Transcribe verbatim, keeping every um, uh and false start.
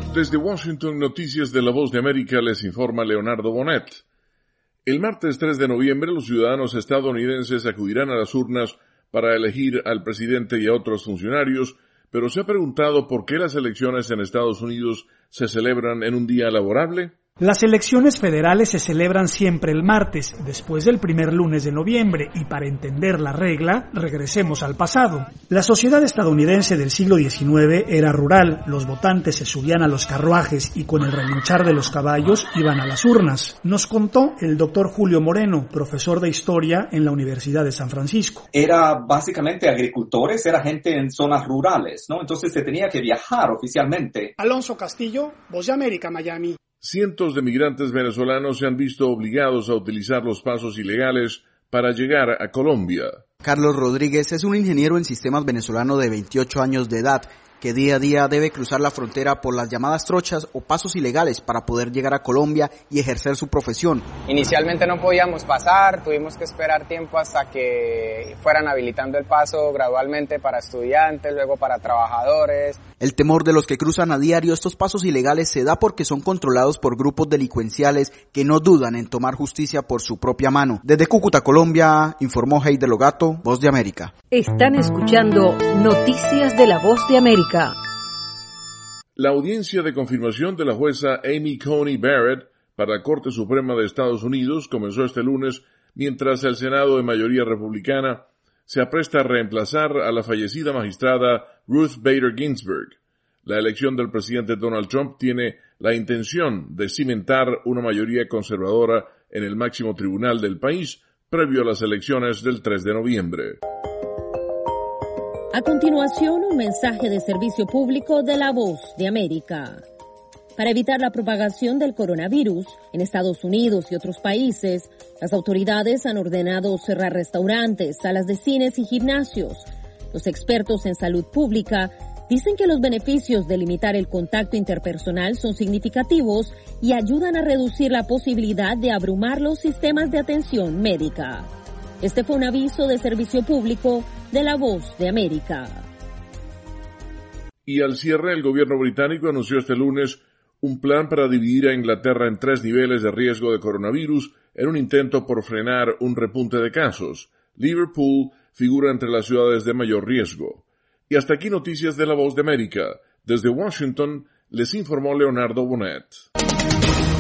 Desde Washington, Noticias de la Voz de América, les informa Leonardo Bonet. El martes tres de noviembre, los ciudadanos estadounidenses acudirán a las urnas para elegir al presidente y a otros funcionarios, pero se ha preguntado por qué las elecciones en Estados Unidos se celebran en un día laborable. Las elecciones federales se celebran siempre el martes, después del primer lunes de noviembre, y para entender la regla, regresemos al pasado. La sociedad estadounidense del siglo diecinueve era rural, los votantes se subían a los carruajes y con el relinchar de los caballos iban a las urnas. Nos contó el doctor Julio Moreno, profesor de Historia en la Universidad de San Francisco. Era básicamente agricultores, era gente en zonas rurales, ¿no? Entonces se tenía que viajar oficialmente. Alonso Castillo, Voz de América, Miami. Cientos de migrantes venezolanos se han visto obligados a utilizar los pasos ilegales para llegar a Colombia. Carlos Rodríguez es un ingeniero en sistemas venezolano de veintiocho años de edad, que día a día debe cruzar la frontera por las llamadas trochas o pasos ilegales para poder llegar a Colombia y ejercer su profesión. Inicialmente no podíamos pasar, tuvimos que esperar tiempo hasta que fueran habilitando el paso gradualmente para estudiantes, luego para trabajadores. El temor de los que cruzan a diario estos pasos ilegales se da porque son controlados por grupos delincuenciales que no dudan en tomar justicia por su propia mano. Desde Cúcuta, Colombia, informó Heider Logato, Voz de América. Están escuchando Noticias de la Voz de América. La audiencia de confirmación de la jueza Amy Coney Barrett para la Corte Suprema de Estados Unidos comenzó este lunes mientras el Senado de mayoría republicana se apresta a reemplazar a la fallecida magistrada Ruth Bader Ginsburg. La elección del presidente Donald Trump tiene la intención de cimentar una mayoría conservadora en el máximo tribunal del país previo a las elecciones del tres de noviembre. A continuación, un mensaje de servicio público de la Voz de América. Para evitar la propagación del coronavirus en Estados Unidos y otros países, las autoridades han ordenado cerrar restaurantes, salas de cines y gimnasios. Los expertos en salud pública dicen que los beneficios de limitar el contacto interpersonal son significativos y ayudan a reducir la posibilidad de abrumar los sistemas de atención médica. Este fue un aviso de servicio público de la Voz de América. Y al cierre, el gobierno británico anunció este lunes un plan para dividir a Inglaterra en tres niveles de riesgo de coronavirus en un intento por frenar un repunte de casos. Liverpool figura entre las ciudades de mayor riesgo. Y hasta aquí Noticias de la Voz de América. Desde Washington les informó Leonardo Bonet.